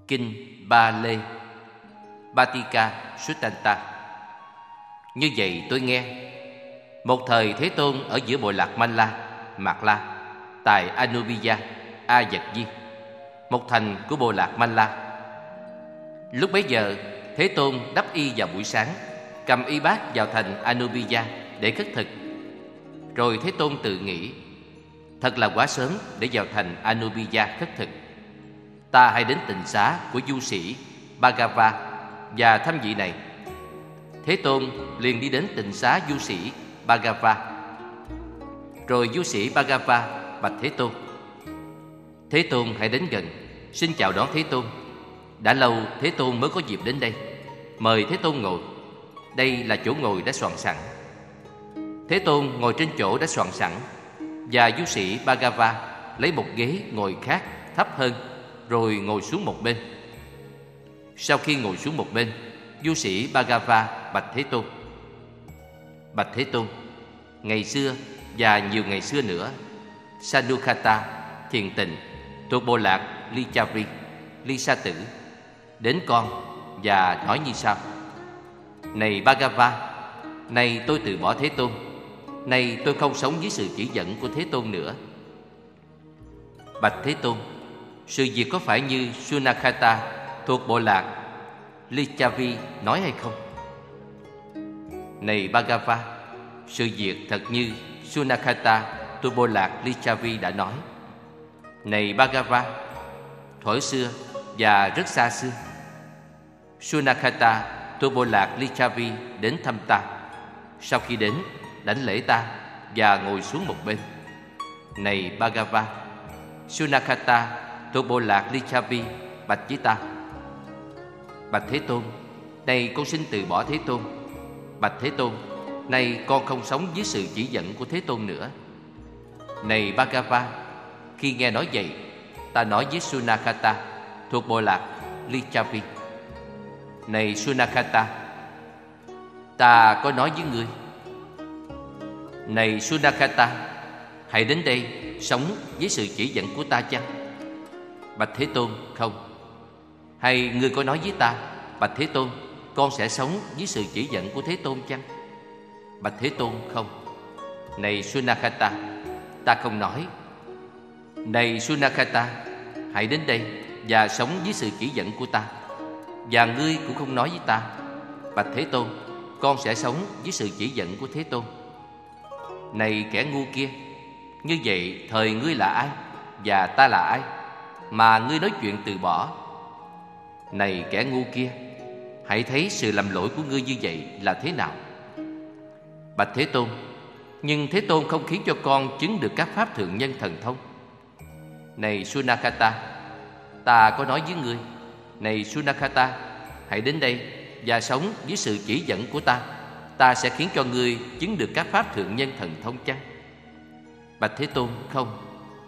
Kinh Ba Lê Batika Suttanta. Như vậy tôi nghe, một thời Thế Tôn ở giữa bộ lạc Malla, Mạt La, tại Anubiya, A Dật Di, một thành của bộ lạc Malla. Lúc bấy giờ, Thế Tôn đắp y vào buổi sáng, cầm y bát vào thành Anubiya để khất thực. Rồi Thế Tôn tự nghĩ, thật là quá sớm để vào thành Anubiya khất thực. Ta hãy đến tịnh xá của du sĩ Bhagava và thăm vị này. Thế Tôn liền đi đến tịnh xá du sĩ Bhagava. Rồi du sĩ Bhagava bạch Thế Tôn: Thế Tôn hãy đến gần, xin chào đón Thế Tôn. Đã lâu Thế Tôn mới có dịp đến đây, mời Thế Tôn ngồi. Đây là chỗ ngồi đã soạn sẵn. Thế Tôn ngồi trên chỗ đã soạn sẵn, và du sĩ Bhagava lấy một ghế ngồi khác thấp hơn, rồi ngồi xuống một bên. Sau khi ngồi xuống một bên, du sĩ Bhagava bạch Thế Tôn: Bạch Thế Tôn, ngày xưa và nhiều ngày xưa nữa, Sanukata thiền tịnh thuộc bộ lạc Lichavri, Ly Sa Tử đến con và nói như sau: Này Bhagava, nay tôi từ bỏ Thế Tôn. Nay tôi không sống dưới sự chỉ dẫn của Thế Tôn nữa. Bạch Thế Tôn, sự việc có phải như Sunakata thuộc bộ lạc Lichavri nói hay không? Này Bhagava, sự việc thật như Sunakata thuộc bộ lạc Lichavri đã nói. Này Bhagava, thuở xưa và rất xa xưa, Sunakata thuộc bộ lạc Lichavri đến thăm ta. Sau khi đến, đảnh lễ ta và ngồi xuống một bên. Này Bhagava, Sunakata thuộc bộ lạc Lichavri bạch với ta: Bạch Thế Tôn, nay con xin từ bỏ Thế Tôn. Bạch Thế Tôn, nay con không sống dưới sự chỉ dẫn của Thế Tôn nữa. Này Bhagava, khi nghe nói vậy, ta nói với Sunakata thuộc bộ lạc Lichavri: Này Sunakata, ta có nói với ngươi. Này Sunakata, hãy đến đây sống với sự chỉ dẫn của ta chăng? Bạch Thế Tôn, không. Hay ngươi có nói với ta: Bạch Thế Tôn, con sẽ sống với sự chỉ dẫn của Thế Tôn chăng? Bạch Thế Tôn, không. Này Sunakata, ta không nói. Này Sunakata, hãy đến đây và sống với sự chỉ dẫn của ta. Và ngươi cũng không nói với ta: Bạch Thế Tôn, con sẽ sống với sự chỉ dẫn của Thế Tôn. Này kẻ ngu kia, như vậy thời ngươi là ai và ta là ai mà ngươi nói chuyện từ bỏ? Này kẻ ngu kia, hãy thấy sự lầm lỗi của ngươi như vậy là thế nào. Bạch Thế Tôn, nhưng Thế Tôn không khiến cho con chứng được các pháp thượng nhân thần thông. Này Sunakata, ta có nói với ngươi. Này Sunakata, hãy đến đây và sống với sự chỉ dẫn của ta. Ta sẽ khiến cho ngươi chứng được các pháp thượng nhân thần thông chăng? Bạch Thế Tôn, không.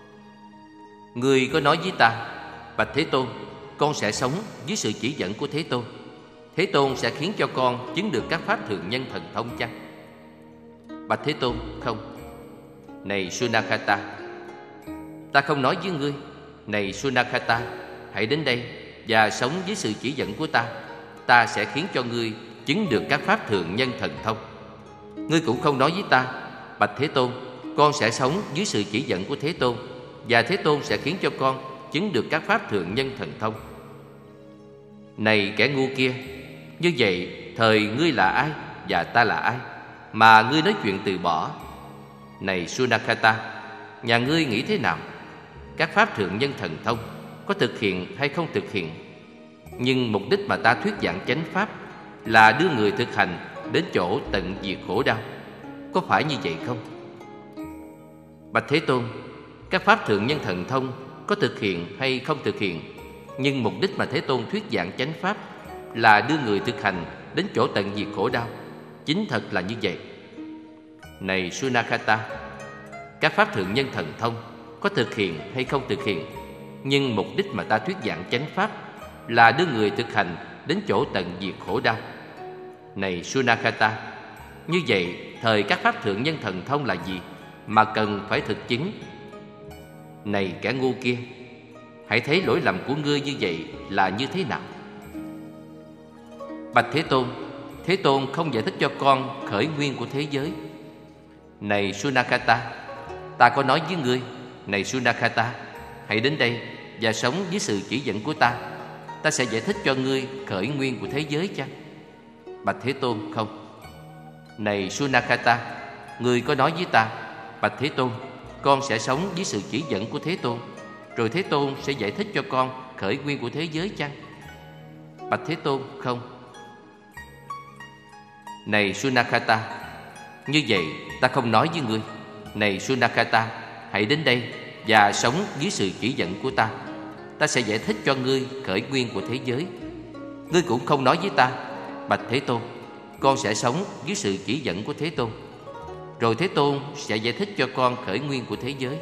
Ngươi có nói với ta: Bạch Thế Tôn, con sẽ sống dưới sự chỉ dẫn của Thế Tôn. Thế Tôn sẽ khiến cho con chứng được các pháp thượng nhân thần thông chăng? Bạch Thế Tôn, không. Này Sunakata, ta không nói với ngươi. Này Sunakata, hãy đến đây và sống với sự chỉ dẫn của ta. Ta sẽ khiến cho ngươi chứng được các pháp thượng nhân thần thông. Ngươi cũng không nói với ta: Bạch Thế Tôn, con sẽ sống dưới sự chỉ dẫn của Thế Tôn, và Thế Tôn sẽ khiến cho con chứng được các pháp thượng nhân thần thông. Này kẻ ngu kia, như vậy thời ngươi là ai và ta là ai mà ngươi nói chuyện từ bỏ? Này Sunakata, nhà ngươi nghĩ thế nào? Các pháp thượng nhân thần thông có thực hiện hay không thực hiện? Nhưng mục đích mà ta thuyết giảng chánh pháp là đưa người thực hành đến chỗ tận diệt khổ đau. Có phải như vậy không? Bạch Thế Tôn, các pháp thượng nhân thần thông có thực hiện hay không thực hiện, nhưng mục đích mà Thế Tôn thuyết giảng chánh pháp là đưa người thực hành đến chỗ tận diệt khổ đau. Chính thật là như vậy. Này Sunakata, các pháp thượng nhân thần thông có thực hiện hay không thực hiện, nhưng mục đích mà ta thuyết giảng chánh pháp là đưa người thực hành đến chỗ tận diệt khổ đau. Này Sunakata, như vậy thời các pháp thượng nhân thần thông là gì mà cần phải thực chứng? Này kẻ ngu kia, hãy thấy lỗi lầm của ngươi như vậy là như thế nào. Bạch Thế Tôn không giải thích cho con khởi nguyên của thế giới. Này Sunakata, ta có nói với ngươi, này Sunakata, hãy đến đây và sống với sự chỉ dẫn của ta. Ta sẽ giải thích cho ngươi khởi nguyên của thế giới chăng? Bạch Thế Tôn, không. Này Sunakata, ngươi có nói với ta, Bạch Thế Tôn, con sẽ sống với sự chỉ dẫn của Thế Tôn, rồi Thế Tôn sẽ giải thích cho con khởi nguyên của thế giới chăng? Bạch Thế Tôn, không. Này Sunakata, như vậy ta không nói với ngươi. Này Sunakata, hãy đến đây và sống dưới sự chỉ dẫn của ta. Ta sẽ giải thích cho ngươi khởi nguyên của thế giới. Ngươi cũng không nói với ta, Bạch Thế Tôn, con sẽ sống dưới sự chỉ dẫn của Thế Tôn, rồi Thế Tôn sẽ giải thích cho con khởi nguyên của thế giới.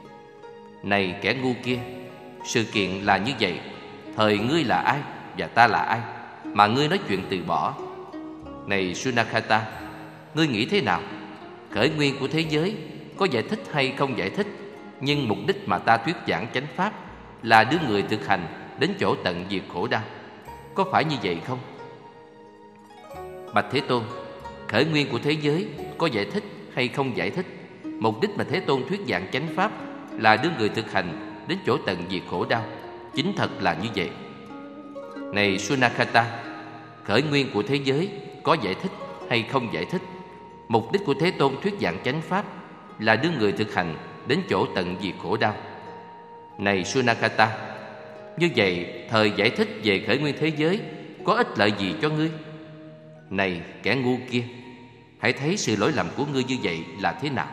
Này kẻ ngu kia, sự kiện là như vậy. Thời ngươi là ai và ta là ai mà ngươi nói chuyện từ bỏ? Này Sunakata, ngươi nghĩ thế nào? Khởi nguyên của thế giới có giải thích hay không giải thích, nhưng mục đích mà ta thuyết giảng chánh pháp là đưa người thực hành đến chỗ tận diệt khổ đau. Có phải như vậy không? Bạch Thế Tôn, khởi nguyên của thế giới có giải thích hay không giải thích, mục đích mà Thế Tôn thuyết giảng chánh pháp là đưa người thực hành đến chỗ tận diệt khổ đau. Chính thật là như vậy. Này Sunakata, khởi nguyên của thế giới có giải thích hay không giải thích, mục đích của Thế Tôn thuyết giảng chánh pháp là đưa người thực hành đến chỗ tận diệt khổ đau. Này Sunakata, như vậy thời giải thích về khởi nguyên thế giới có ích lợi gì cho ngươi? Này kẻ ngu kia, hãy thấy sự lỗi lầm của ngươi như vậy là thế nào.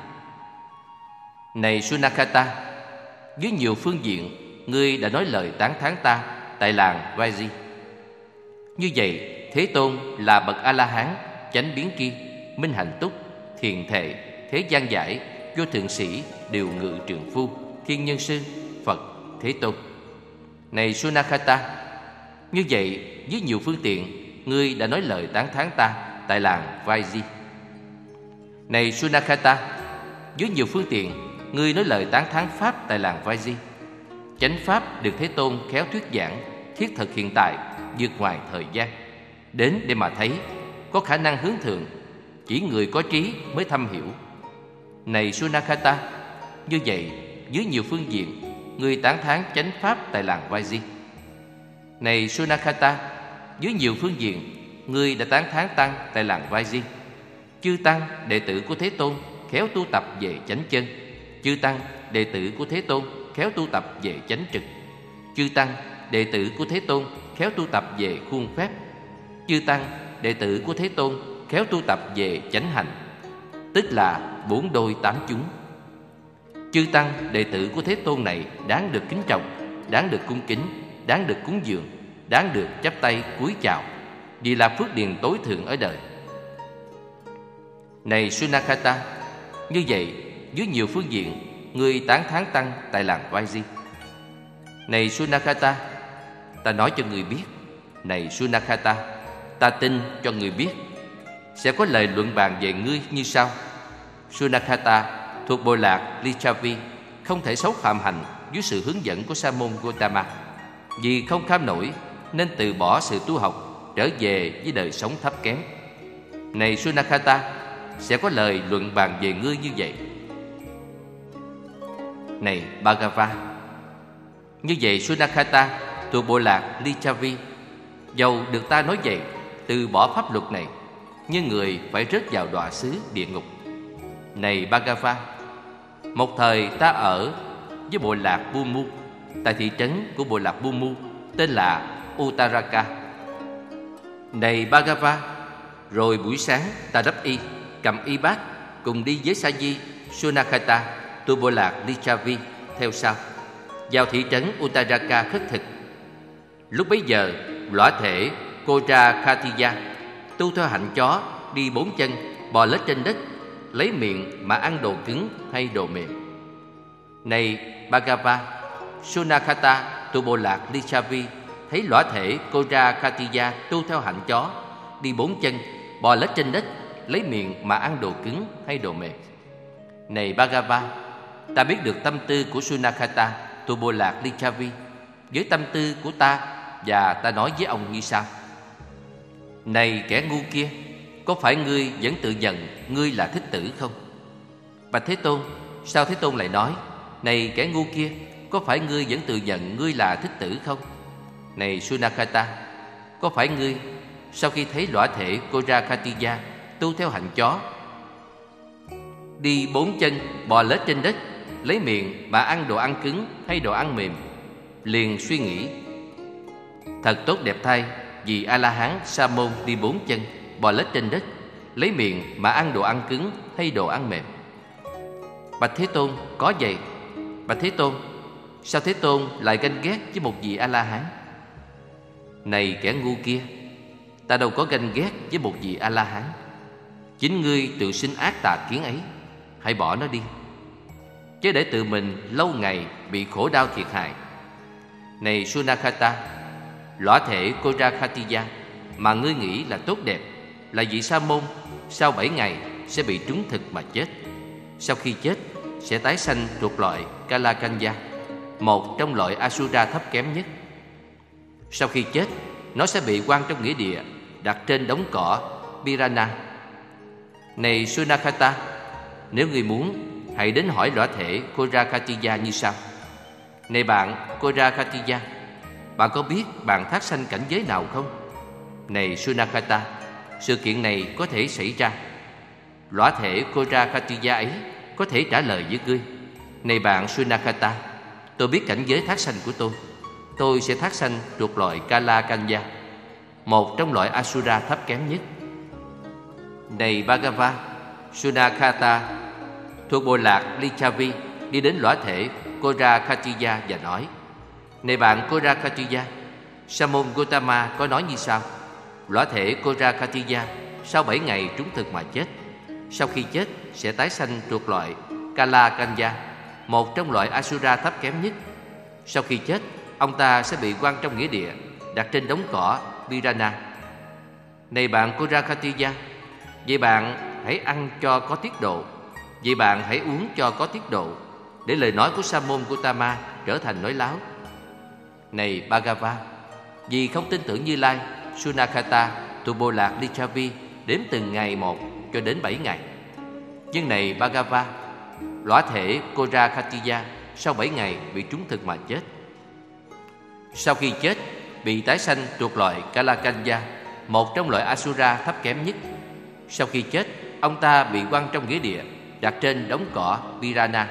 Này Sunakata, dưới nhiều phương diện ngươi đã nói lời tán thán ta tại làng Vaiji. Như vậy Thế Tôn là bậc A-la-hán, chánh biến tri, minh hạnh túc, thiền thệ, thế gian giải, vô thượng sĩ, điều ngự trượng phu, thiên nhân sư, Phật, Thế Tôn. Này Sunakata, như vậy với nhiều phương tiện ngươi đã nói lời tán thán ta tại làng Vaiji. Này Sunakata, với nhiều phương tiện ngươi nói lời tán thán pháp tại làng Vaiji. Chánh pháp được Thế Tôn khéo thuyết giảng, thiết thực hiện tại, vượt ngoài thời gian, đến để mà thấy, có khả năng hướng thượng, chỉ người có trí mới thâm hiểu. Này Sunakata, như vậy dưới nhiều phương diện ngươi tán thán chánh pháp tại làng Vaiji. Này Sunakata, dưới nhiều phương diện ngươi đã tán thán tăng tại làng Vaiji. Chư tăng đệ tử của Thế Tôn khéo tu tập về chánh chân. Chư tăng đệ tử của Thế Tôn khéo tu tập về chánh trực. Chư tăng đệ tử của Thế Tôn khéo tu tập về khuôn phép. Chư tăng đệ tử của Thế Tôn khéo tu tập về chánh hạnh, tức là 4 đôi 8 chúng. Chư tăng đệ tử của Thế Tôn này đáng được kính trọng, đáng được cung kính, đáng được cúng dường, đáng được chắp tay cúi chào, vì là phước điền tối thượng ở đời. Này Sunakata, như vậy dưới nhiều phương diện ngươi tán thán tăng tại làng Vaiji. Này Sunakata, ta nói cho người biết. Này Sunakata, ta tin cho người biết. Sẽ có lời luận bàn về ngươi như sau. Sunakata thuộc bộ lạc Lichavi không thể xấu phạm hành dưới sự hướng dẫn của Sa môn Gotama. Vì không kham nổi nên từ bỏ sự tu học, trở về với đời sống thấp kém. Này Sunakata, sẽ có lời luận bàn về ngươi như vậy. Này Bhagava, như vậy Sunakata thuộc bộ lạc Lichavi, dầu được ta nói vậy, từ bỏ pháp luật này, nhưng người phải rớt vào đọa xứ địa ngục. Này Bhagava, một thời ta ở với bộ lạc Bumu, tại thị trấn của bộ lạc Bumu tên là Uttaraka. Này Bhagava, rồi buổi sáng ta đắp y, cầm y bát, cùng đi với sa di Sunakata tu bộ lạc Lichavi theo sau, vào thị trấn Uttaraka khất thực. Lúc bấy giờ lõa thể Koja Khatiya tu theo hạnh chó, đi 4 chân, bò lết trên đất, lấy miệng mà ăn đồ cứng hay đồ mềm. Này Bhagava, Sunakata tu bộ lạc Lichavi thấy lõa thể Koja Khatiya tu theo hạnh chó, đi 4 chân, bò lết trên đất, lấy miệng mà ăn đồ cứng hay đồ mềm. Này Bhagava, ta biết được tâm tư của Sunakata tu bộ lạc Lichavi, với tâm tư của ta, và ta nói với ông như sau: Này kẻ ngu kia, có phải ngươi vẫn tự nhận ngươi là Thích Tử không? Bạch Thế Tôn, sao Thế Tôn lại nói: Này kẻ ngu kia, có phải ngươi vẫn tự nhận ngươi là Thích Tử không? Này Sunakata, có phải ngươi sau khi thấy lõa thể Korakatiya tu theo hạnh chó, đi 4 chân bò lết trên đất, lấy miệng mà ăn đồ ăn cứng hay đồ ăn mềm, liền suy nghĩ: Thật tốt đẹp thay, vì A-la-hán Sa-môn đi 4 chân bò lết trên đất, lấy miệng mà ăn đồ ăn cứng hay đồ ăn mềm? Bạch Thế Tôn, có vậy. Bạch Thế Tôn, sao Thế Tôn lại ganh ghét với một vị A-la-hán? Này kẻ ngu kia, ta đâu có ganh ghét với một vị A-la-hán. Chính ngươi tự sinh ác tà kiến ấy, hãy bỏ nó đi, chứ để tự mình lâu ngày bị khổ đau thiệt hại. Này Sunakata, lõa thể Korakatiya mà ngươi nghĩ là tốt đẹp, là vị sa môn, sau 7 ngày sẽ bị trúng thực mà chết. Sau khi chết sẽ tái sanh thuộc loại Kalakanya, một trong loại Asura thấp kém nhất. Sau khi chết, nó sẽ bị quăng trong nghĩa địa, đặt trên đống cỏ Pirana. Này Sunakata, nếu ngươi muốn, hãy đến hỏi lõa thể Korakatiya như sau: Này bạn Korakatiya, bạn có biết bạn thác sanh cảnh giới nào không? Này Sunakata, sự kiện này có thể xảy ra. Lõa thể Korakatiya ấy có thể trả lời với ngươi: Này bạn Sunakata, tôi biết cảnh giới thác sanh của tôi sẽ thác sanh thuộc loại Kalakanya, một trong loại Asura thấp kém nhất. Này Bhagava, Sunakata thuộc bộ lạc Lichavi đi đến lõa thể Korakatiya và nói: Này bạn Korakatiya, Sa môn Gotama có nói như sau: Lõa thể Korakatiya sau 7 ngày trúng thực mà chết. Sau khi chết sẽ tái sanh thuộc loại Kalakanya, một trong loại Asura thấp kém nhất. Sau khi chết, ông ta sẽ bị quăng trong nghĩa địa, đặt trên đống cỏ Pirana. Này bạn Korakatiya, vậy bạn hãy ăn cho có tiết độ, vậy bạn hãy uống cho có tiết độ, để lời nói của Sa môn Gotama trở thành nói láo. Này Bhagava, vì không tin tưởng Như Lai, Sunakata thuộc bộ lạc Lichavi đếm từng ngày một cho đến 7 ngày. Nhưng này Bhagava, lõa thể Korakatiya sau 7 ngày bị trúng thực mà chết. Sau khi chết, bị tái sanh thuộc loại Kalakanya, một trong loại Asura thấp kém nhất. Sau khi chết, ông ta bị quăng trong nghĩa địa, đặt trên đống cỏ Pirana.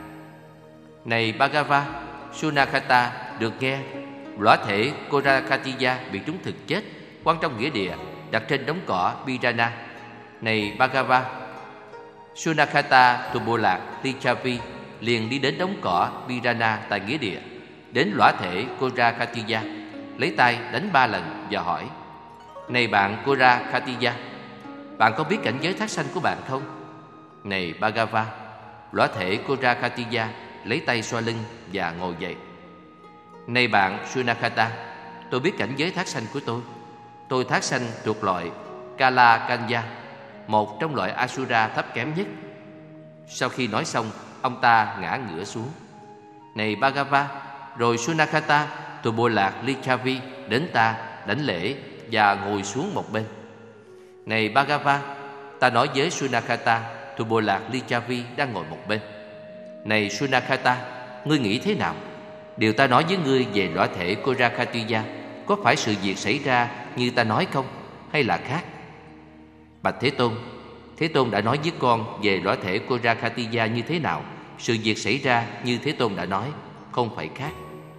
Này Bhagava, Sunakata được nghe lõa thể Korakatiya bị trúng thực chết, quăng trong nghĩa địa, đặt trên đống cỏ Pirana. Này Bhagava, Sunakata thuộc bộ lạc Lichavi liền đi đến đống cỏ Pirana tại nghĩa địa, đến lõa thể Korakatiya, lấy tay đánh 3 lần và hỏi: Này bạn Korakatiya, bạn có biết cảnh giới thác sanh của bạn không? Này Bhagava, lõa thể Korakatiya lấy tay xoa lưng và ngồi dậy. Này bạn Sunakata, tôi biết cảnh giới thác sanh của tôi thác sanh thuộc loại Kalakanya, một trong loại Asura thấp kém nhất. Sau khi nói xong, ông ta ngã ngửa xuống. Này Bhagava, rồi Sunakata thuộc bộ lạc Lichavi đến ta đảnh lễ và ngồi xuống một bên. Này Bhagava, ta nói với Sunakata thuộc bộ lạc Lichavi đang ngồi một bên: Này Sunakata, ngươi nghĩ thế nào? Điều ta nói với ngươi về lõa thể Korakatiya có phải sự việc xảy ra như ta nói không, hay là khác? Bạch Thế Tôn đã nói với con về lõa thể Korakatiya như thế nào, sự việc xảy ra như Thế Tôn đã nói, không phải khác.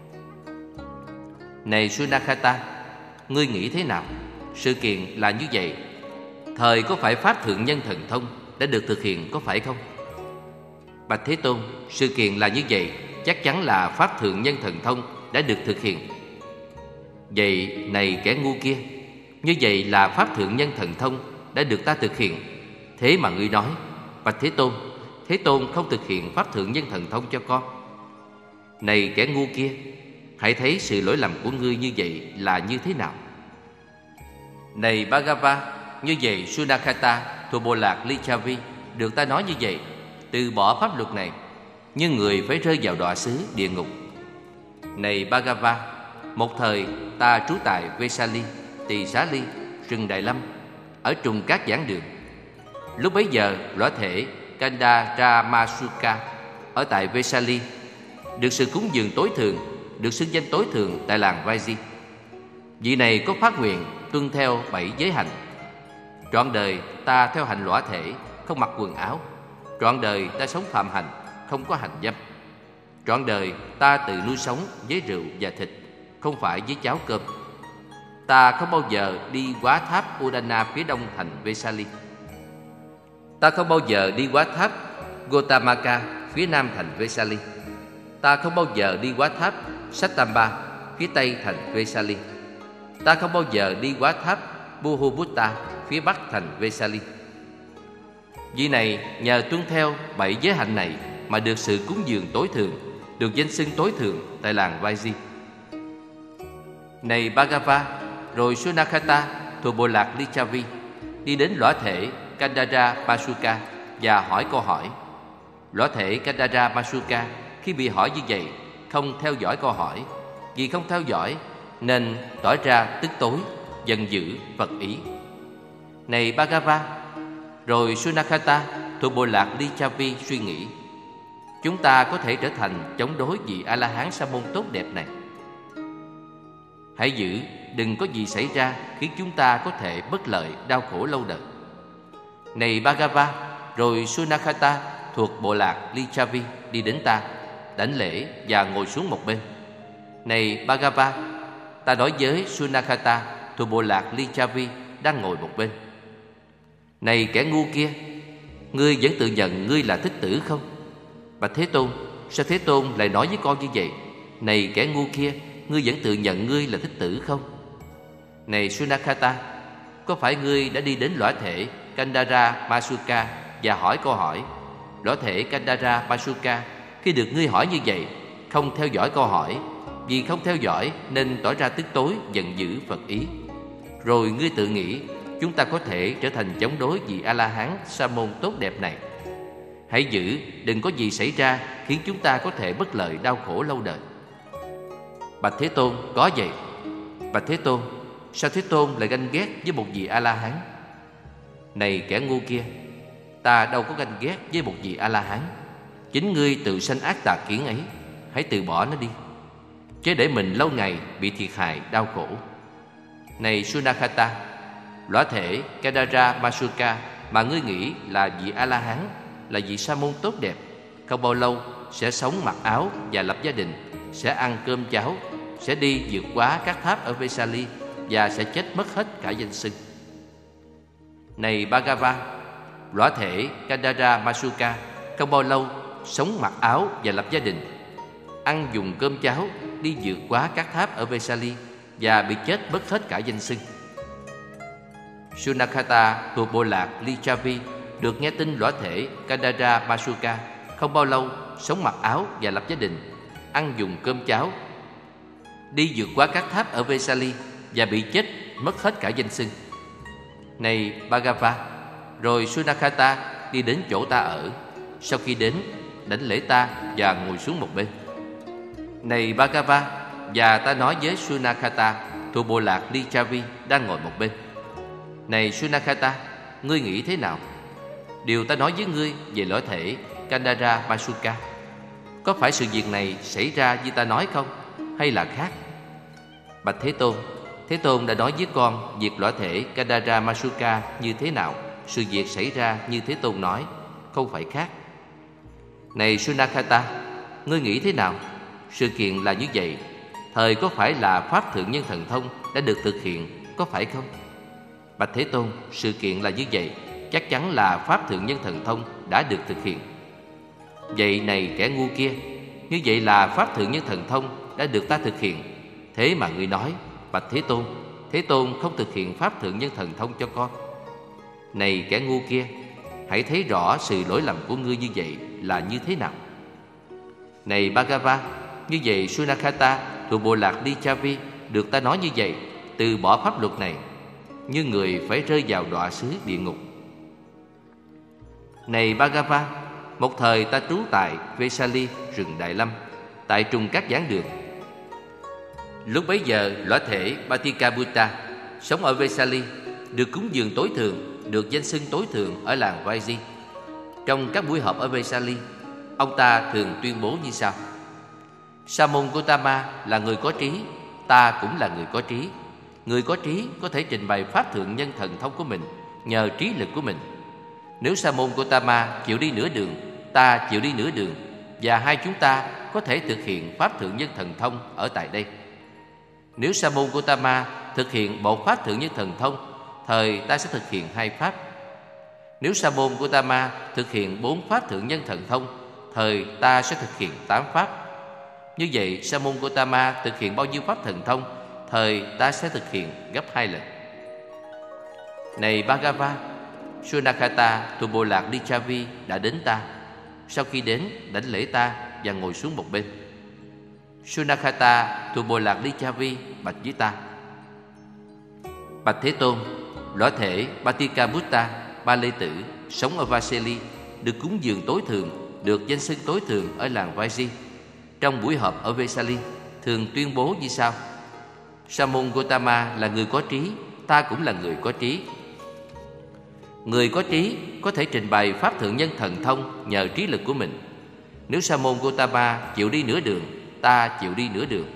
Này Sunakata, ngươi nghĩ thế nào? Sự kiện là như vậy. Thời có phải Pháp Thượng Nhân Thần Thông đã được thực hiện có phải không? Bạch Thế Tôn, sự kiện là như vậy, chắc chắn là Pháp Thượng Nhân Thần Thông đã được thực hiện. Vậy này kẻ ngu kia, như vậy là Pháp Thượng Nhân Thần Thông đã được ta thực hiện. Thế mà ngươi nói: Bạch Thế Tôn không thực hiện Pháp Thượng Nhân Thần Thông cho con. Này kẻ ngu kia, hãy thấy sự lỗi lầm của ngươi như vậy là như thế nào. Này Bhagava, như vậy Sunakata thuộc bộ lạc Lichavi được ta nói như vậy, từ bỏ pháp luật này, nhưng người phải rơi vào đọa xứ địa ngục. Này Bhagava, một thời ta trú tại Vesali, Tỳ Xá Ly, rừng Đại Lâm, ở trùng các giảng đường. Lúc bấy giờ, lõa thể Kandaramasuka ở tại Vesali được sự cúng dường tối thượng, được xưng danh tối thượng tại làng Vaiji. Vị này có phát nguyện tuân theo 7 giới hạnh. Trọn đời ta theo hạnh lõa thể, không mặc quần áo. Trọn đời ta sống phạm hạnh, không có hành dâm. Trọn đời ta tự nuôi sống với rượu và thịt, không phải với cháo cơm. Ta không bao giờ đi quá tháp Udana phía đông thành Vesali. Ta không bao giờ đi quá tháp Gotamaka phía nam thành Vesali. Ta không bao giờ đi quá tháp Sattamba phía tây thành Vesali. Ta không bao giờ đi quá tháp Buhubutta phía bắc thành Vesali. Vì này nhờ tuân theo 7 giới hạnh này mà được sự cúng dường tối thượng, được danh xưng tối thượng tại làng Vaiji. Này Bhagava, rồi Sunakata thuộc bộ lạc Lichavi đi đến lõa thể Kandaramasuka và hỏi câu hỏi. Lõa thể Kandaramasuka khi bị hỏi như vậy không theo dõi câu hỏi. Vì không theo dõi nên tỏ ra tức tối, giận dữ, vật ý. Này Bhagava, rồi Sunakata thuộc bộ lạc Lichavi suy nghĩ, chúng ta có thể trở thành chống đối vị A-la-hán sa môn tốt đẹp này. Hãy giữ đừng có gì xảy ra khiến chúng ta có thể bất lợi, đau khổ lâu đời. Này Bhagava, rồi Sunakata thuộc bộ lạc Lichavi đi đến ta, đảnh lễ và ngồi xuống một bên. Này Bhagava, ta nói với Sunakata thuộc bộ lạc Lichavi đang ngồi một bên. Này kẻ ngu kia, ngươi vẫn tự nhận ngươi là thích tử không? Bạch Thế Tôn, sao Thế Tôn lại nói với con như vậy? Này kẻ ngu kia, ngươi vẫn tự nhận ngươi là thích tử không? Này Sunakata, có phải ngươi đã đi đến lõa thể Kandaramasuka và hỏi câu hỏi? Lõa thể Kandaramasuka khi được ngươi hỏi như vậy không theo dõi câu hỏi. Vì không theo dõi nên tỏ ra tức tối, giận dữ, phật ý. Rồi ngươi tự nghĩ chúng ta có thể trở thành chống đối vị A-la-hán sa môn tốt đẹp này. Hãy giữ đừng có gì xảy ra khiến chúng ta có thể bất lợi, đau khổ lâu đời. Bạch Thế Tôn, có vậy. Bạch Thế Tôn, sao Thế Tôn lại ganh ghét với một vị A-la-hán? Này kẻ ngu kia, ta đâu có ganh ghét với một vị A-la-hán. Chính ngươi tự sanh ác tà kiến ấy, hãy từ bỏ nó đi, chứ để mình lâu ngày bị thiệt hại, đau khổ. Này Sunakata, lõa thể Kandaramasuka mà ngươi nghĩ là vị A-la-hán, là vị sa môn tốt đẹp, không bao lâu sẽ sống mặc áo và lập gia đình, sẽ ăn cơm cháo, sẽ đi vượt quá các tháp ở Vesali và sẽ chết mất hết cả danh xưng. Này Bhagava, lõa thể Kandaramasuka không bao lâu sống mặc áo và lập gia đình, ăn dùng cơm cháo, đi vượt quá các tháp ở Vesali và bị chết mất hết cả danh xưng. Sunakata thuộc bộ lạc Lichavi được nghe tin lõa thể Kandaramasuka không bao lâu sống mặc áo và lập gia đình, ăn dùng cơm cháo, đi vượt qua các tháp ở Vesali và bị chết mất hết cả danh xưng. Này Bhagava, rồi Sunakata đi đến chỗ ta ở. Sau khi đến, đảnh lễ ta và ngồi xuống một bên. Này Bhagava, và ta nói với Sunakata thuộc bộ lạc Lichavi đang ngồi một bên. Này Sunakata, ngươi nghĩ thế nào? Điều ta nói với ngươi về lõa thể Kandaramasuka, có phải sự việc này xảy ra như ta nói không, hay là khác? Bạch Thế Tôn, Thế Tôn đã nói với con việc lõa thể Kandaramasuka như thế nào. Sự việc xảy ra như Thế Tôn nói, không phải khác. Này Sunakata, ngươi nghĩ thế nào? Sự kiện là như vậy. Thời có phải là Pháp Thượng Nhân Thần Thông đã được thực hiện, có phải không? Bạch Thế Tôn, sự kiện là như vậy. Chắc chắn là Pháp Thượng Nhân Thần Thông đã được thực hiện. Vậy này kẻ ngu kia, như vậy là Pháp Thượng Nhân Thần Thông đã được ta thực hiện. Thế mà ngươi nói, Bạch Thế Tôn, Thế Tôn không thực hiện Pháp Thượng Nhân Thần Thông cho con. Này kẻ ngu kia, hãy thấy rõ sự lỗi lầm của ngươi như vậy là như thế nào. Này Bhagava, như vậy Sunakata thuộc bộ lạc Lichavi được ta nói như vậy, từ bỏ pháp luật này, như người phải rơi vào đọa xứ địa ngục. Này Bhagava, một thời ta trú tại Vesali, rừng Đại Lâm, tại trùng các giảng đường. Lúc bấy giờ, lõa thể Paticabutta sống ở Vesali, được cúng dường tối thượng, được danh xưng tối thượng ở làng Vaiji. Trong các buổi họp ở Vesali, ông ta thường tuyên bố như sau: Sa môn Gotama là người có trí, ta cũng là người có trí. Người có trí có thể trình bày pháp thượng nhân thần thông của mình nhờ trí lực của mình. Nếu Sa môn Gotama chịu đi nửa đường, ta chịu đi nửa đường, và hai chúng ta có thể thực hiện pháp thượng nhân thần thông ở tại đây. Nếu Sa môn Gotama thực hiện một pháp thượng nhân thần thông, thời ta sẽ thực hiện hai pháp. Nếu Sa môn Gotama thực hiện 4 pháp thượng nhân thần thông, thời ta sẽ thực hiện 8 pháp. Như vậy, Sa môn Gotama thực hiện bao nhiêu pháp thần thông, thời ta sẽ thực hiện gấp 2 lần. Này Bhagava, Sunakata thuộc bộ lạc Lichavi đã đến ta. Sau khi đến, đảnh lễ ta và ngồi xuống một bên. Sunakata thuộc bộ lạc Lichavi bạch với ta: Bạch Thế Tôn, lõa thể Paticabutta Ba Lê Tử sống ở Vaseli, được cúng dường tối thượng, được danh xưng tối thượng ở làng Vaiji. Trong buổi họp ở Vesali, thường tuyên bố như sau: Sa môn Gotama là người có trí, ta cũng là người có trí. Người có trí có thể trình bày pháp thượng nhân thần thông nhờ trí lực của mình. Nếu Sa môn Gotama chịu đi nửa đường, ta chịu đi nửa đường,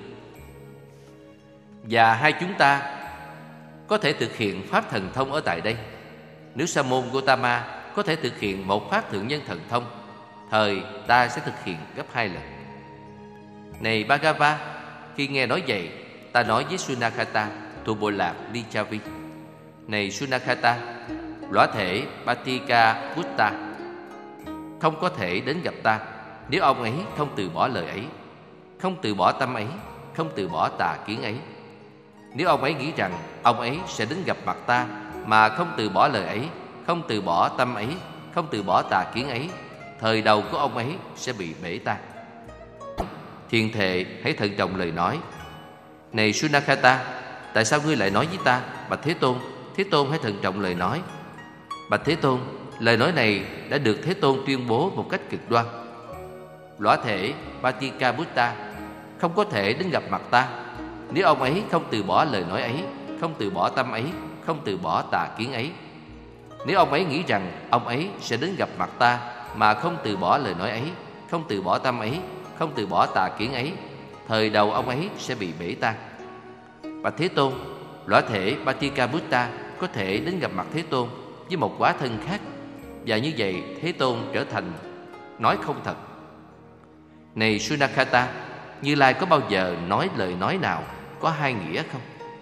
và hai chúng ta có thể thực hiện pháp thần thông ở tại đây. Nếu Sa môn Gotama có thể thực hiện một pháp thượng nhân thần thông, thời ta sẽ thực hiện gấp 2 lần. Này Bhagava, khi nghe nói vậy, ta nói với Sunakata thuộc bộ lạc Lichavi: Này Sunakata, lõa thể Paticabutta không có thể đến gặp ta nếu ông ấy không từ bỏ lời ấy, không từ bỏ tâm ấy, không từ bỏ tà kiến ấy. Nếu ông ấy nghĩ rằng ông ấy sẽ đến gặp mặt ta mà không từ bỏ lời ấy, không từ bỏ tâm ấy, không từ bỏ tà kiến ấy, thời đầu của ông ấy sẽ bị bể tan. Thiên Thệ hãy thận trọng lời nói. Này Sunakata, tại sao ngươi lại nói với ta? Bạch Thế Tôn, Thế Tôn hãy thận trọng lời nói. Bạch Thế Tôn, lời nói này đã được Thế Tôn tuyên bố một cách cực đoan. Lõa thể Paticabutta không có thể đến gặp mặt ta nếu ông ấy không từ bỏ lời nói ấy, không từ bỏ tâm ấy, không từ bỏ tà kiến ấy. Nếu ông ấy nghĩ rằng ông ấy sẽ đến gặp mặt ta mà không từ bỏ lời nói ấy, không từ bỏ tâm ấy, không từ bỏ tà kiến ấy, thời đầu ông ấy sẽ bị bể tan. Bạch Thế Tôn, lõa thể Paticabutta có thể đến gặp mặt Thế Tôn với một hóa thân khác, và như vậy Thế Tôn trở thành nói không thật. Này Sunakata, Như Lai có bao giờ nói lời nói nào có hai nghĩa không?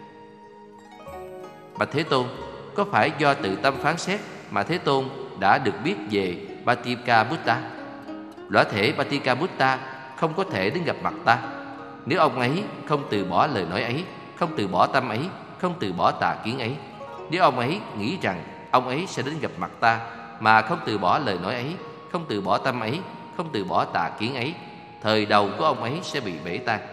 Bạch Thế Tôn, có phải do tự tâm phán xét mà Thế Tôn đã được biết về Paticabutta? Lõa thể Paticabutta không có thể đến gặp mặt ta nếu ông ấy không từ bỏ lời nói ấy, không từ bỏ tâm ấy, không từ bỏ tà kiến ấy. Nếu ông ấy nghĩ rằng ông ấy sẽ đến gặp mặt ta mà không từ bỏ lời nói ấy, không từ bỏ tâm ấy, không từ bỏ tà kiến ấy, thời đầu của ông ấy sẽ bị bể tan.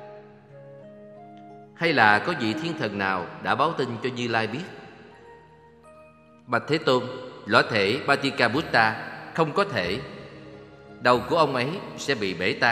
Hay là có vị thiên thần nào đã báo tin cho Như Lai biết? Bạch Thế Tôn, lõa thể Paticabutta không có thể, đầu của ông ấy sẽ bị bể tan.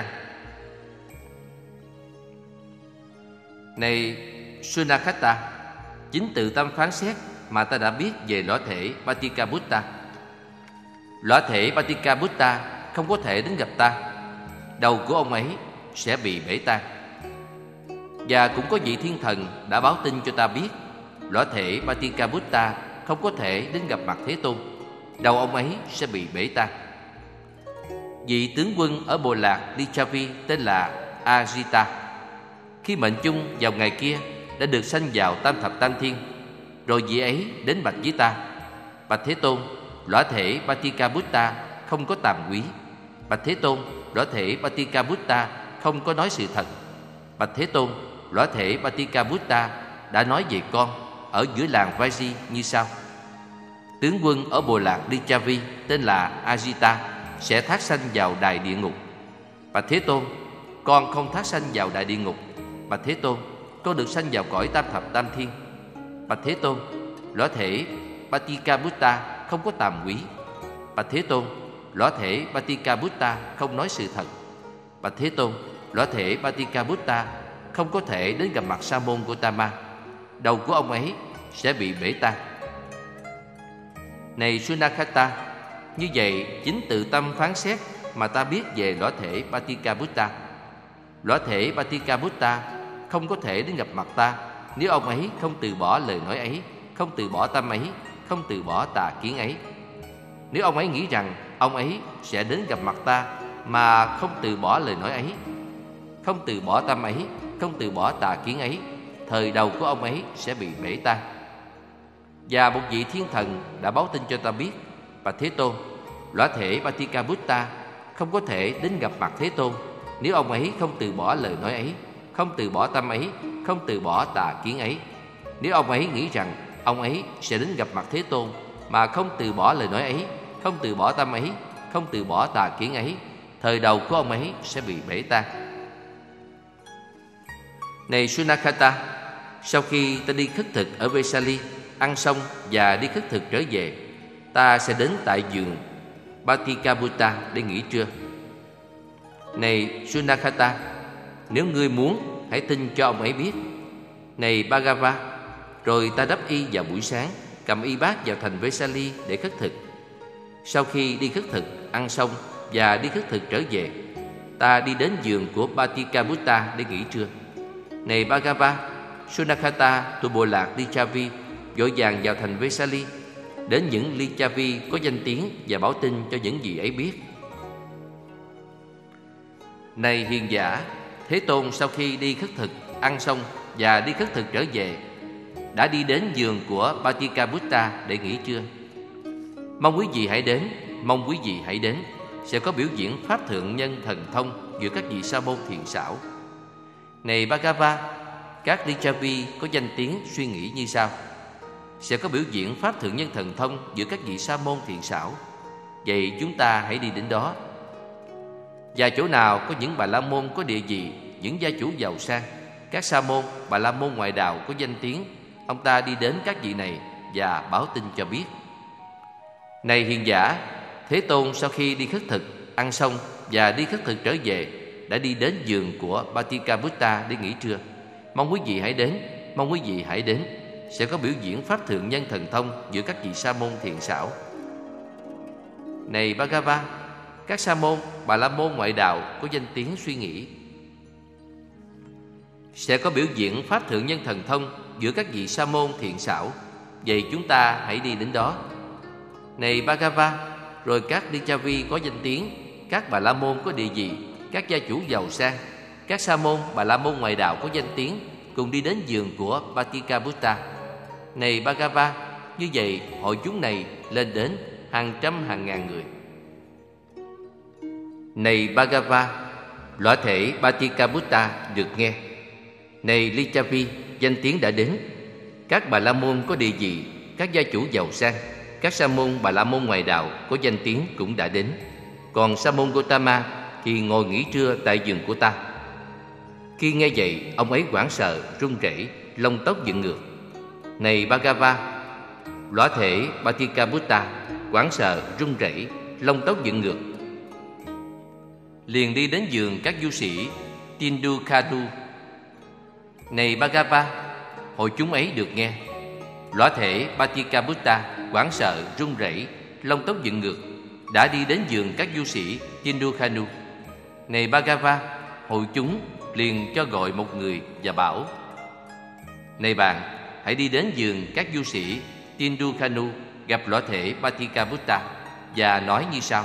Này Sunakata, chính tự tâm phán xét mà ta đã biết về lõa thể Paticabutta. Lõa thể Paticabutta không có thể đến gặp ta, đầu của ông ấy sẽ bị bể tan. Và cũng có vị thiên thần đã báo tin cho ta biết lõa thể Paticabutta không có thể đến gặp mặt Thế Tôn, đầu ông ấy sẽ bị bể tan. Vị tướng quân ở bộ lạc Lichavi tên là Ajita, khi mệnh chung vào ngày kia đã được sanh vào tam thập tam thiên. Rồi vị ấy đến bạch với ta: Bạch Thế Tôn, lõa thể Paticabutta không có tàm quý. Bạch Thế Tôn, lõa thể Paticabutta không có nói sự thật. Bạch Thế Tôn, lõa thể Paticabutta đã nói về con ở giữa làng Vaiji như sau: Tướng quân ở bộ lạc Lichavi tên là Ajita sẽ thác sanh vào đài địa ngục. Bạch Thế Tôn, con không thác sanh vào đài địa ngục. Bạch Thế Tôn, con được sanh vào cõi tam thập tam thiên. Bạch Thế Tôn, lõa thể Paticabutta không có tàm quý. Bạch Thế Tôn, lõa thể Paticabutta không nói sự thật. Bạch Thế Tôn, lõa thể Paticabutta không có thể đến gặp mặt Sa môn Gotama. Đầu của ông ấy sẽ bị bể tan. Này Sunakata, như vậy chính tự tâm phán xét mà ta biết về lõa thể Paticabutta. Lõa thể Paticabutta không có thể đến gặp mặt ta nếu ông ấy không từ bỏ lời nói ấy, không từ bỏ tâm ấy, không từ bỏ tà kiến ấy. Nếu ông ấy nghĩ rằng ông ấy sẽ đến gặp mặt ta mà không từ bỏ lời nói ấy, không từ bỏ tâm ấy, không từ bỏ tà kiến ấy, thời đầu của ông ấy sẽ bị bể tan. Và một vị thiên thần đã báo tin cho ta biết: Bạch Thế Tôn, lõa thể Paticabutta không có thể đến gặp mặt Thế Tôn nếu ông ấy không từ bỏ lời nói ấy, không từ bỏ tâm ấy, không từ bỏ tà kiến ấy. Nếu ông ấy nghĩ rằng ông ấy sẽ đến gặp mặt Thế Tôn mà không từ bỏ lời nói ấy, không từ bỏ tâm ấy, không từ bỏ tà kiến ấy, thời đầu của ông ấy sẽ bị bể tan. Này Sunakata, sau khi ta đi khất thực ở Vesali, ăn xong và đi khất thực trở về, ta sẽ đến tại vườn Paticabutta để nghỉ trưa. Này Sunakata, nếu ngươi muốn, hãy tin cho ông ấy biết. Này Bhagava, rồi ta đắp y vào buổi sáng, cầm y bát vào thành Vesali để khất thực. Sau khi đi khất thực, ăn xong và đi khất thực trở về, ta đi đến vườn của Paticabutta để nghỉ trưa. Này Bhagava, Sunakata thuộc bộ lạc Lichavi vội vàng vào thành Vesali, đến những Lichavi có danh tiếng và báo tin cho những gì ấy biết. Này hiền giả, Thế Tôn sau khi đi khất thực, ăn xong và đi khất thực trở về, đã đi đến vườn của Paticabutta để nghỉ trưa. Mong quý vị hãy đến, mong quý vị hãy đến. Sẽ có biểu diễn pháp thượng nhân thần thông giữa các vị sa môn thiện xảo. Này Bhagava, các Lichavi có danh tiếng suy nghĩ như sau: sẽ có biểu diễn pháp thượng nhân thần thông giữa các vị sa môn thiện xảo. Vậy chúng ta hãy đi đến đó. Và chỗ nào có những Bà La Môn có địa vị, những gia chủ giàu sang, các sa môn, Bà La Môn ngoại đạo có danh tiếng, ông ta đi đến các vị này và báo tin cho biết. Này hiền giả, Thế Tôn sau khi đi khất thực, ăn xong và đi khất thực trở về, đã đi đến vườn của Paticabutta để nghỉ trưa. Mong quý vị hãy đến, mong quý vị hãy đến. Sẽ có biểu diễn pháp thượng nhân thần thông giữa các vị sa môn thiện xảo. Này Bhagava, các sa môn, Bà La Môn ngoại đạo có danh tiếng suy nghĩ. Sẽ có biểu diễn pháp thượng nhân thần thông giữa các vị sa môn thiện xảo. Vậy chúng ta hãy đi đến đó. Này Bhagava, rồi các Lichavi có danh tiếng, các Bà La Môn có địa vị, các gia chủ giàu sang, các sa môn, Bà La Môn ngoại đạo có danh tiếng cùng đi đến vườn của Paticabutta. Này Bhagava, như vậy hội chúng này lên đến hàng trăm hàng ngàn người. Này Bhagava, lõa thể Paticabutta được nghe. Này Lichavi, danh tiếng đã đến. Các Bà La Môn có địa vị, các gia chủ giàu sang, các sa môn, Bà La Môn ngoại đạo có danh tiếng cũng đã đến. Còn Sa môn Gotama thì ngồi nghỉ trưa tại vườn của ta. Khi nghe vậy, ông ấy hoảng sợ, run rẩy, lông tóc dựng ngược. Này Bhagava, lõa thể Paticabutta hoảng sợ, run rẩy, lông tóc dựng ngược, liền đi đến vườn các du sĩ Tindukhadu. Này Bhagava, hội chúng ấy được nghe. Lõa thể Paticabutta hoảng sợ, run rẩy, lông tóc dựng ngược, đã đi đến vườn các du sĩ Tindukhadu. Này Bhagava, hội chúng liền cho gọi một người và bảo: này bạn, hãy đi đến vườn các du sĩ Tindukhadu, gặp lõa thể Paticabutta và nói như sau: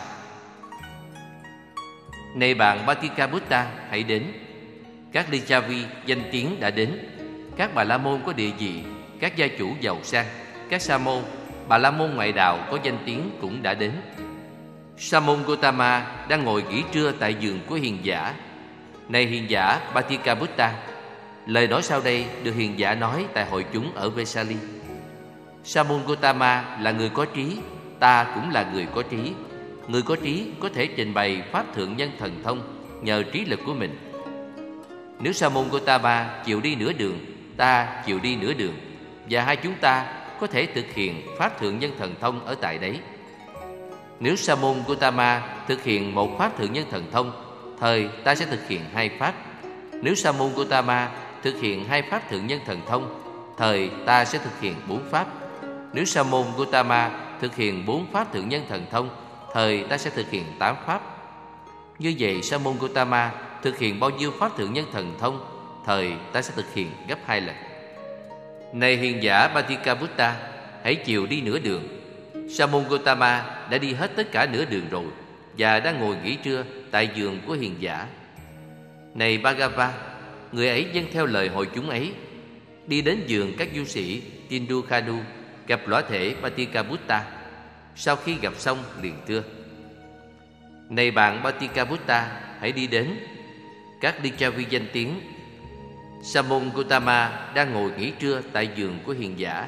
này bạn Paticabutta, hãy đến. Các Lichavi danh tiếng đã đến, các Bà La Môn có địa vị, các gia chủ giàu sang, các sa môn, Bà La Môn ngoại đạo có danh tiếng cũng đã đến. Sa môn Gotama đang ngồi nghỉ trưa tại vườn của hiền giả. Này hiền giả Paticabutta, lời nói sau đây được hiền giả nói tại hội chúng ở Vesali. Sa môn Gotama là người có trí, ta cũng là người có trí. Người có trí có thể trình bày pháp thượng nhân thần thông nhờ trí lực của mình. Nếu Sa môn Gotama chịu đi nửa đường, ta chịu đi nửa đường, và hai chúng ta có thể thực hiện pháp thượng nhân thần thông ở tại đấy. Nếu Sa môn Gotama thực hiện một pháp thượng nhân thần thông, thời ta sẽ thực hiện hai pháp. Nếu Sa môn Gotama thực hiện 2 pháp thượng nhân thần thông, thời ta sẽ thực hiện 4 pháp. Nếu Sa môn Gotama thực hiện 4 pháp thượng nhân thần thông, thời ta sẽ thực hiện 8 pháp. Như vậy Sa môn Gotama thực hiện bao nhiêu pháp thượng nhân thần thông, thời ta sẽ thực hiện gấp 2 lần. Này hiền giả Batikabutta, hãy chịu đi nửa đường. Sa môn Gotama đã đi hết tất cả nửa đường rồi và đang ngồi nghỉ trưa tại giường của hiền giả. Này Bhagava, người ấy vâng theo lời hội chúng ấy, đi đến giường các du sĩ Tindukhadu, gặp lõa thể Batikabutta. Sau khi gặp xong liền thưa: Này bạn Batikabutta, hãy đi đến. Các Lichavi danh tiếng: Sa môn Gotama đang ngồi nghỉ trưa tại giường của hiền giả.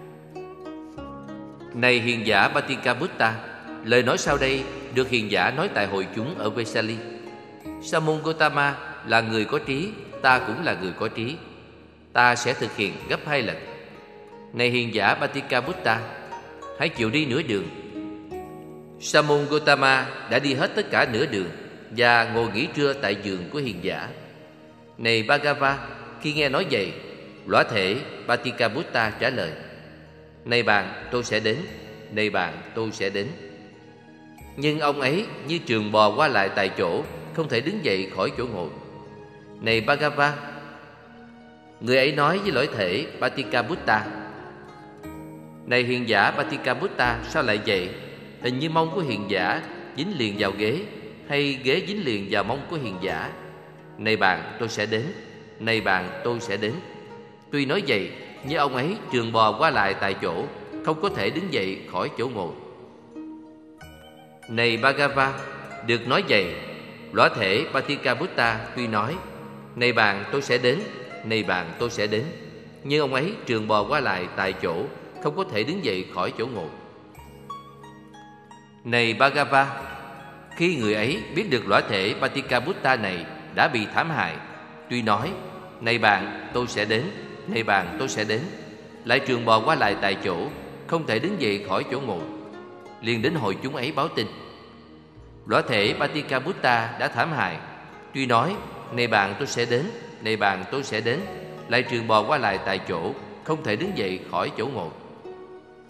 Này hiền giả Batikabutta, lời nói sau đây được hiền giả nói tại hội chúng ở Vesali. Sa môn Gotama là người có trí, ta cũng là người có trí. Ta sẽ thực hiện gấp 2 lần. Này hiền giả Batikabutta, hãy chịu đi nửa đường. Sa môn Gotama đã đi hết tất cả nửa đường và ngồi nghỉ trưa tại giường của hiền giả. Này Bhagava, khi nghe nói vậy, lõa thể Batikabutta trả lời: Này bạn, tôi sẽ đến. Này bạn, tôi sẽ đến. Nhưng ông ấy như trườn bò qua lại tại chỗ, không thể đứng dậy khỏi chỗ ngồi. Này Bhagava, người ấy nói với lõa thể Batikabutta: Này hiền giả Batikabutta, sao lại vậy? Hình như mông của hiền giả dính liền vào ghế, hay ghế dính liền vào mông của hiền giả. Này bạn, tôi sẽ đến. Này bạn, tôi sẽ đến. Tuy nói vậy, nhưng ông ấy trườn bò qua lại tại chỗ, không có thể đứng dậy khỏi chỗ ngồi. Này Bhagava, được nói vậy, lõa thể Batikabutta tuy nói: Này bạn, tôi sẽ đến. Này bạn, tôi sẽ đến. Nhưng ông ấy trườn bò qua lại tại chỗ, không có thể đứng dậy khỏi chỗ ngồi. Này Bhagava, khi người ấy biết được lõa thể Batikabutta này đã bị thảm hại, tuy nói: Này bạn, tôi sẽ đến. Này bạn, tôi sẽ đến, lại trườn bò qua lại tại chỗ, không thể đứng dậy khỏi chỗ ngồi, liền đến hội chúng ấy báo tin: Lõa thể Batikabutta đã thảm hại, tuy nói: Này bạn, tôi sẽ đến. Này bạn, tôi sẽ đến, lại trườn bò qua lại tại chỗ, không thể đứng dậy khỏi chỗ ngồi.